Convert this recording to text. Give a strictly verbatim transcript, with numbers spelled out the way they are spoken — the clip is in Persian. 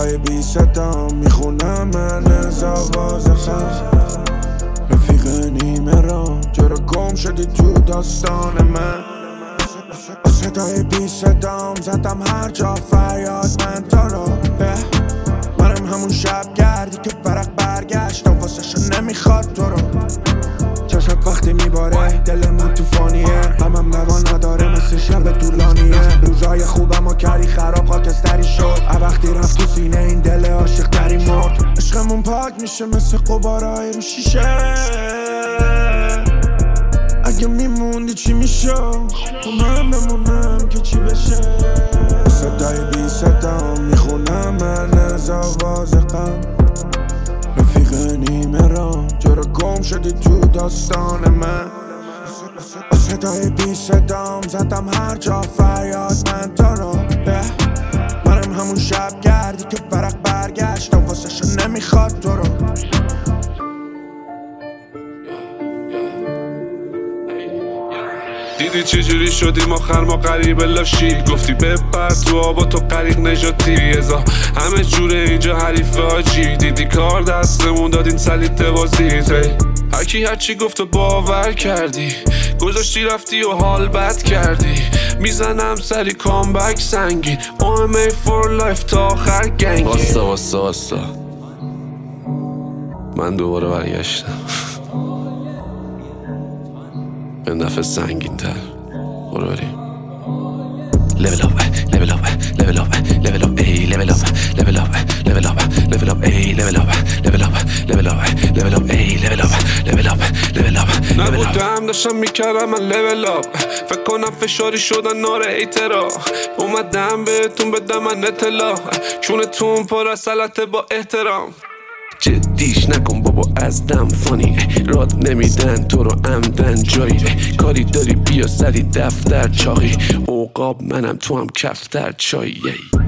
صدای بی صدام میخونم من از آواز خم رفیق نیمه رام چرا گم شدی تو داستان من صدای بی صدام زدم هر جا فریاد من تو رو منم همون شب گردی که فرق برگشت و واسه شو نمیخواد تو رو چشت وقتی میباره دلمون توفانیه همم نوا نداره مثل شب طولانیه روزای خوبم و کردی خراب خاکستری شد وقتی رفت تو سینه این دل عاشق تری مرد عشقمون پاک میشه مثل قبارای رو شیشه اگه میموندی چی میشد تو من بمونم که چی بشه صدای بی صدام میخونم من از آواز غم رفیق نیمه رام چرا گم شدی تو داستان من صدای بی صدام زدم هر جا فریاد من تو رو منم همون شب گردی که فرق برگشت و واسه شو نمیخواد تو رو دیدی چجوری شدیم آخر ما قریب لاشی گفتی بپر تو آبا تو غریق نجاتی ازا همه جوره اینجا حریف آجی دیدی کار دستمون دادین سلیت بازیت هرکی هرچی گفت و باور کردی گذاشتی رفتی و حال بد کردی میزنم سری کامبک سنگین او ام ای for life تا آخر گنگی واسا واسا واسا من دوباره برگشتم این دفعه سنگین تر برو بریم level up level up level up level up ey level up level up level up level up ey level up level up level up level up ey level up level up level up نبودم داشتم میکردم من level up فکر کنم فشاری شدن نار ایترا اومدم بهتون بدم من اطلاع چونتون پر از سلطه با احترام جدیش نکن بابا از دم فانی راد نمیدن تو رو عمدن جایی کاری داری بیا سری دفتر چاقی اوقاب منم تو هم کفتر چایی